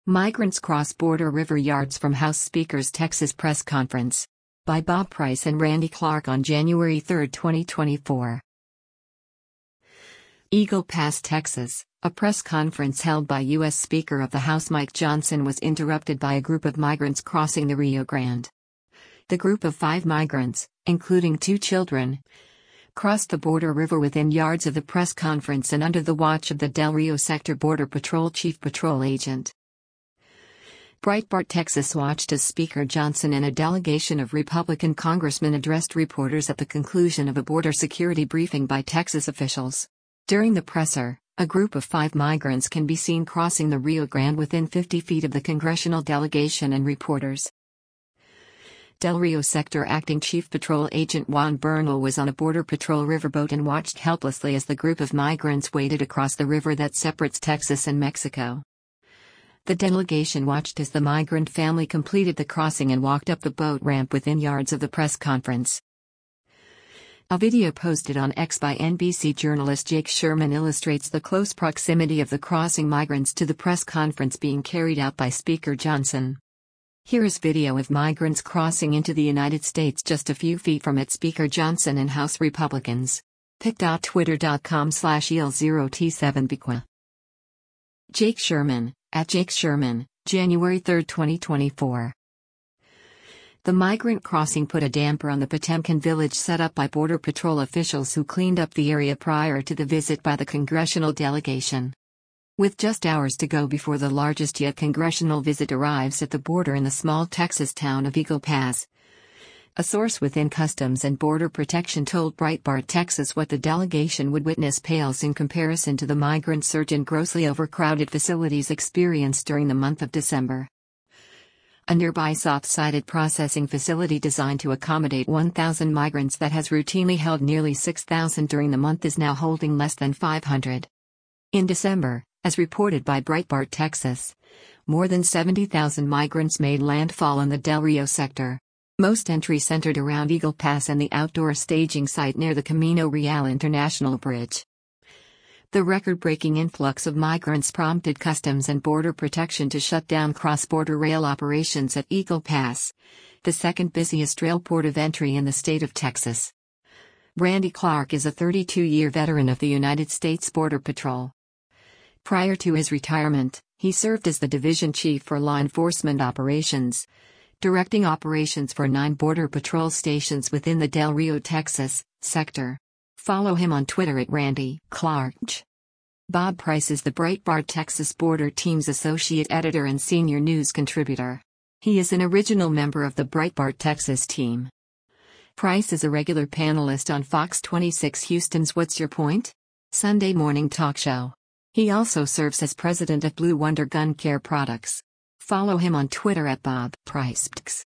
Migrants cross border river yards from House Speaker's Texas press conference. By Bob Price and Randy Clark on January 3, 2024. Eagle Pass, Texas. A press conference held by U.S. Speaker of the House Mike Johnson was interrupted by a group of migrants crossing the Rio Grande. The group of 5 migrants, including 2 children, crossed the border river within yards of the press conference and under the watch of the Del Rio Sector Border Patrol Chief Patrol Agent. Breitbart Texas watched as Speaker Johnson and a delegation of Republican congressmen addressed reporters at the conclusion of a border security briefing by Texas officials. During the presser, a group of 5 migrants can be seen crossing the Rio Grande within 50 feet of the congressional delegation and reporters. Del Rio Sector Acting Chief Patrol Agent Juan Bernal was on a Border Patrol riverboat and watched helplessly as the group of migrants waded across the river that separates Texas and Mexico. The delegation watched as the migrant family completed the crossing and walked up the boat ramp within yards of the press conference. A video posted on X by NBC journalist Jake Sherman illustrates the close proximity of the crossing migrants to the press conference being carried out by Speaker Johnson. Here is video of migrants crossing into the United States just a few feet from it. Speaker Johnson and House Republicans. pic.twitter.com/EL0T7BQ. Jake Sherman, @Jake Sherman, January 3, 2024. The migrant crossing put a damper on the Potemkin village set up by Border Patrol officials who cleaned up the area prior to the visit by the congressional delegation. With just hours to go before the largest yet congressional visit arrives at the border in the small Texas town of Eagle Pass, a source within Customs and Border Protection told Breitbart Texas what the delegation would witness pales in comparison to the migrant surge in grossly overcrowded facilities experienced during the month of December. A nearby soft-sided processing facility designed to accommodate 1,000 migrants that has routinely held nearly 6,000 during the month is now holding less than 500. In December, as reported by Breitbart Texas, more than 70,000 migrants made landfall in the Del Rio sector. Most entries centered around Eagle Pass and the outdoor staging site near the Camino Real International Bridge. The record-breaking influx of migrants prompted Customs and Border Protection to shut down cross-border rail operations at Eagle Pass, the second busiest rail port of entry in the state of Texas. Randy Clark is a 32-year veteran of the United States Border Patrol. Prior to his retirement, he served as the division chief for law enforcement operations, directing operations for 9 Border Patrol stations within the Del Rio, Texas, sector. Follow him on Twitter @Randy Clark. Bob Price is the Breitbart Texas Border Team's associate editor and senior news contributor. He is an original member of the Breitbart Texas team. Price is a regular panelist on Fox 26 Houston's What's Your Point? Sunday morning talk show. He also serves as president of Blue Wonder Gun Care Products. Follow him on Twitter @BobPrice.